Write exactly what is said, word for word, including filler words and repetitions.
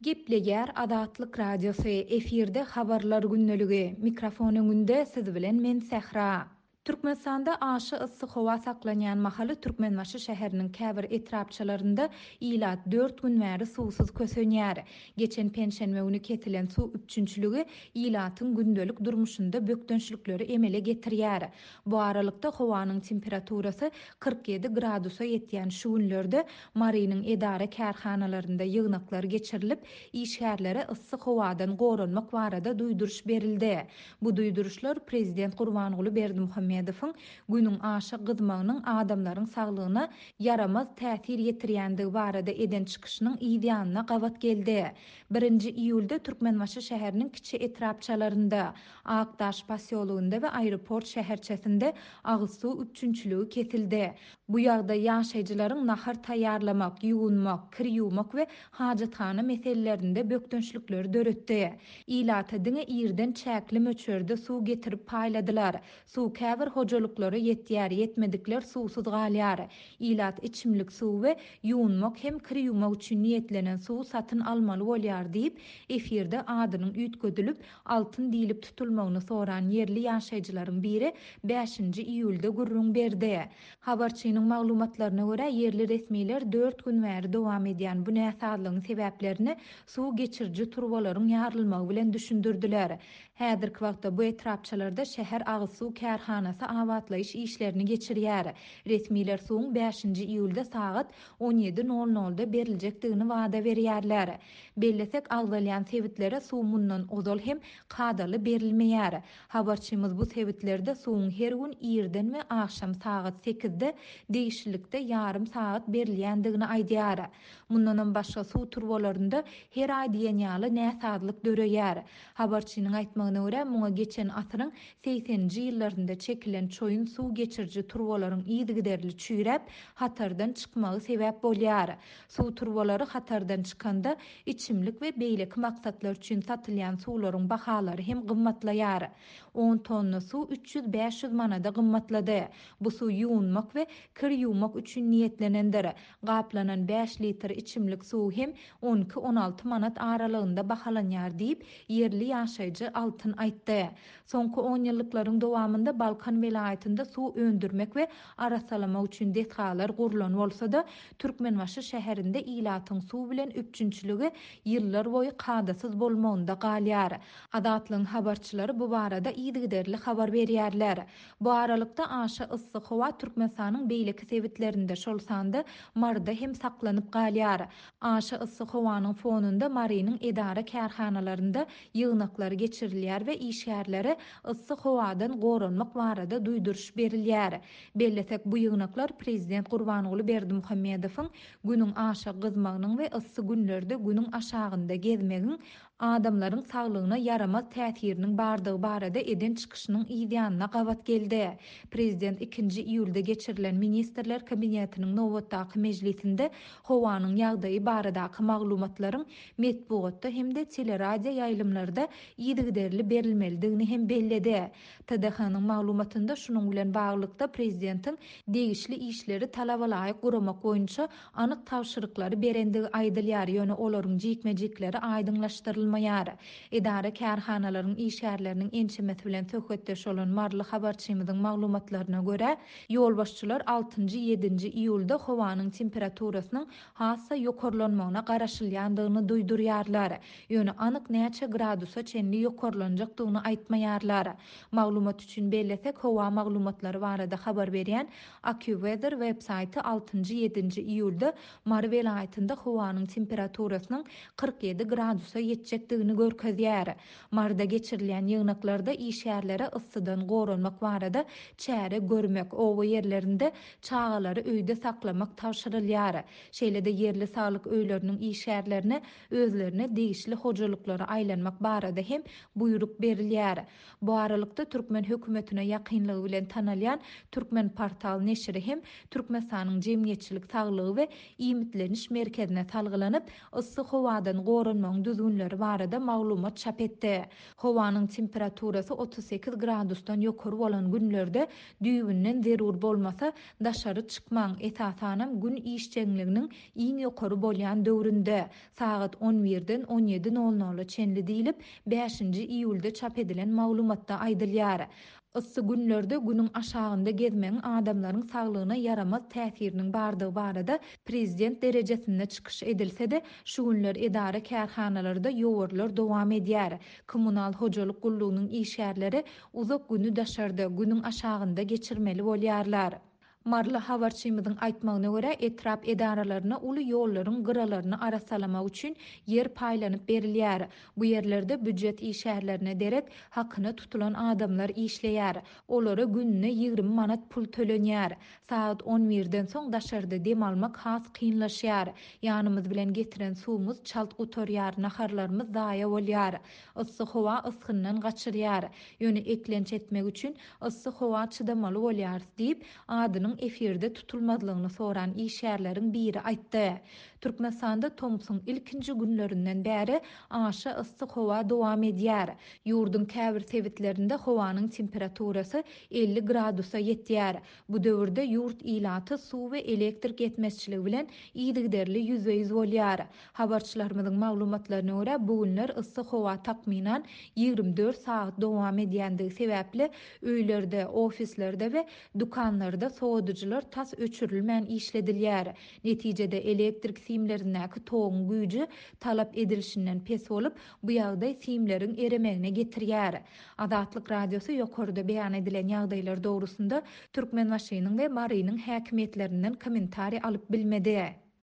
Gepleger Adatlyk Radiosu efirde habarlar günneligi. Mikrofon öňünde siz bilen men Sähra. Türkmenistanda aşy ıssy howa saklanýan mahaly Türkmenbaşy şäheriniň käbir etrapçalarynda ila dört gün bäri suwsuz kösenýär. Geçen penşenbe günü ketilen suw üçünçüligi ilatyň gündelik durmuşynda bökdönçlikleri emele getirýär. Bu aralykda howanyň temperaturasy kırk yedi gradusa ýetýän şu günlerde Marynyň edara kärhanalarynda ýygnaklar geçirilip, işgärlere ıssy howadan goranmak barada duýduruş berildi. Bu duýduruşlar Prezident Gurbanuly Berdimuhammedowyň günüň aşy gyzmagynyň adamlaryň saglygyna yaramaz täsir ýetirýändigi barada eden çykyşynyň ýa-da gabat geldi. birinji iýulda Türkmenbaşy şäheriniň kiçi etrapçalarynda, Akdaş pasyolugynda we aeroport şäherçesinde agysuw üçünçüligi kesildi. Bu ýagda ýaşaýjylaryň nahar taýýarlamak, ýuwunmak, kir ýuwmak we hajathana meselelerinde bökdönçlikleri döretdi. Ilata diňe ýerden çäkli möçerde suw getirip paýladylar. Suw käbir hojalyklary ýetýär, ýetmedikler suwsuz galýar. Ilat içimlik suw we ýuwunmak hem kir ýuwmak üçin niýetlenen suw satyn almaly bolýar diýip efirde adynyň üýtgedilip altyn diýilip tutulmagyny soran ýerli ýaşaýjylaryň biri beşinji iýulda gurrun berdi. Habarçynyň maglumatlaryna görä ýerli resmiler dört gün bäri dowam edýän bu näsadlygyň sebäplerini suw geçirji turbalaryň ýarylmagy bilen düşündirdiler. Häzirki wagtda bu etrapçalarda şäher agysuw kärhanasy awatlaýyş işlerini geçirýär. Resmiler suwuň beşinji iýulda sagat on ýedi nol nolda beriljekdigini wada berýärler. Bellesek agdalýan sebitlere suw mundan ozal hem kadaly berilmeýär. Habarçymyz bu sebitlerde suwuň her gün ýerden we akşam sagat sekizde değişiklikde yarım saat berilýändigini aýdýar. Mundan başga suw turbalarynda her aý diýen ýaly näsadlyk döreýär. Habarçynyň aýtmagyna görä, muňa geçen asyryň seksenji ýyllarynda çekilen çoýun suw geçirji turbalaryň ýygyderli çüýräp, hatardan çykmagy sebäp bolýar. Suw turbalary hatardan çykanda içimlik we beýleki maksatlar üçin satylýan suwlaryň bahalary hem gymmatlaýar. on tonna suw üç ýüz beş ýüz manada gymmatlady. Bu suw ýuwunmak we kir ýuwmak üçin niýetlenendir. Gaplanan beş litr içimlik suw hem on iki on alty manat aralygynda bahalanýar diýip ýerli ýaşaýjy Altyn aýtdy. Soňky on ýyllyklaryň dowamında Balkan welaýatynda suw öndürmek we arasalamak üçin detgalar gurulan bolsa-da, Türkmenbaşy şäherinde ilatyň suw bilen üçünçüligi ýyllar boýy kadasyz bolmagynda galýar. Adatlyň habarçylary bu barada ýygyderli habar berýärler. Bu aralykda aşy ıssy howa Türkmenistanyň beýleki sebitlerinde şol sanda marda hem saklanyp galýar. Aşy ıssy howanyň fonunda Marynyň edara kärhanalarynda ýygnaklar geçirilýär we işgärlere ıssy howadan goranmak barada duýduruş berilýär. Bellesek bu ýygnaklar Prezident Gurbanuly Berdimuhammedowyň günüň aşy gyzmagynyň we ıssy günlerde günüň aşagynda gezmegiň adamlaryň saglygyna yaramaz täsiriniň bardygy barada eden çykyşynyň ýa-da gabat geldi. Prezident ikinji iýulda geçirilen Ministrler Kabinetiniň nowatdaky mejlisinde howanyň ýagdaýy baradaky maglumatlaryň metbuatda hemde teleradio ýaýlymlarynda ýygyderli berilmelidigini hem belledi. T D H-nyň maglumatynda şunuň bilen baglykda prezidentiň degişli işleri talaba laýyk guramak boýunça anyk tawşyryklary berendigi aýdylýar, ýöne olaryň jikmejikleri aýdyňlaşdyrylmaýar. Edara kärhanalaryň işgärleriniň ençemesi bilen töhfetdeş bolan marly habarçymyzyň maglumatlaryna görä, ýolbaşçylar altynji ýedinji iýulda howanyň temperaturasynyň hassa ýokarlanmagyna garaşylýandygyny duýdurýarlar. Ýöne anyk näçe gradusa çenli ýokarlanjakdygyny aýtmaýarlar. Maglumat üçin bellesek howa maglumatlary barada habar berýän AccuWeather websaýty altynji ýedinji iýulda Mary welaýatynda howanyň temperaturasynyň kırk yedi gradusa ýetjekdigini görkezýär. Marda geçirilen ýygnaklarda işgärlere ıssydan goranmak barada çäre görmek, owa ýerlerinde çağalary öýde saklamak tawşyrylýar. Şeýle-de ýerli saglyk öýleriniň işgärlerine özlerine degişli hojalyklara aýlanmak barada hem buyruk berilýär. Bu aralykda Türkmen hökümetine ýakynlygy bilen tanalýan Türkmen portal neşri hem Türkmenistanyň jemgyýetçilik saglygy we iýmitleniş merkezine salgylanyp, ıssy howadan goranmagyň düzgünleri barada maglumat çap etdi. Howanyň temperaturasy otuz sekiz gradusdan ýokary bolan günlerde düýbünden zerur bolmasa daşary çykmaň. Esasanam gün işçiliginiň iň ýokary bolýan döwründe saat on birden on ýedi nol nola çenli diýilip beşinji iýulda çap edilen maglumatda aýdylýar. Issy günlerde günüň aşagynda gezmeň adamlaryň saglygyna yaramaz täsiriniň bardygy barada prezident derejesinde çykyş edilse-de, şu günler edara kärhanalarda ýoğurlar dowam edýär. Kommunal hojalyk gullugynyň işgärleri uzak günü daşardy, günüň aşagynda geçirmeli bolýarlar. Marly habarçymyzyň aýtmagyna görä, etrap edaralaryna uly ýollaryň gyralaryny arasalamak üçin yer paýlanyp berilýär. Bu ýerlerde büdjet işgärlerine derek hakyna tutulan adamlar işleýär. Olara gününe ýygrimi manat pul tölenýär. Saat on birden soň daşarda dem almak has kynlaşýar. Ýanymyz bilen getiren suwumuz çalt gutarýar, naharlarymyz zaýa bolýar. Issy howa ysgyndan gaçyrýar. Ýöne eklenç etmek üçin issy howa çydamaly bolýar diýip adynyň efirde tutulmadlygyny soran işgärleriň biri aýtdy. Türkmenistanda Thompson ilkinji günlerinden bäri aşy yssyk howa dowam edýär. Ýurdun käbir sebitlerinde howanyň temperaturasy elli gradusa ýetýär. Bu döwürde ýurt ilaty, suw we elektrik etmezçiligi bilen ýygyderli yüzde yüz bolýar. Habarçylarymyzyň maglumatlaryna görä, bu günler yssyk howa takminan ýygrimi dört saat dowam edýändigi sebäpli öýlerde, ofislerde we dukanlarda soğuducular tas öçürilmän işledilýär. Netijede elektrik simlerindäki togyň güýji talap edilişinden pes bolup, bu ýagdaý simleriň eremegine getirýär. Azatlyk radiosu ýokarda beýan edilen ýagdaýlar dogrusunda Türkmenbaşynyň we Marynyň häkimetlerinden kommentari alyp bilmedi.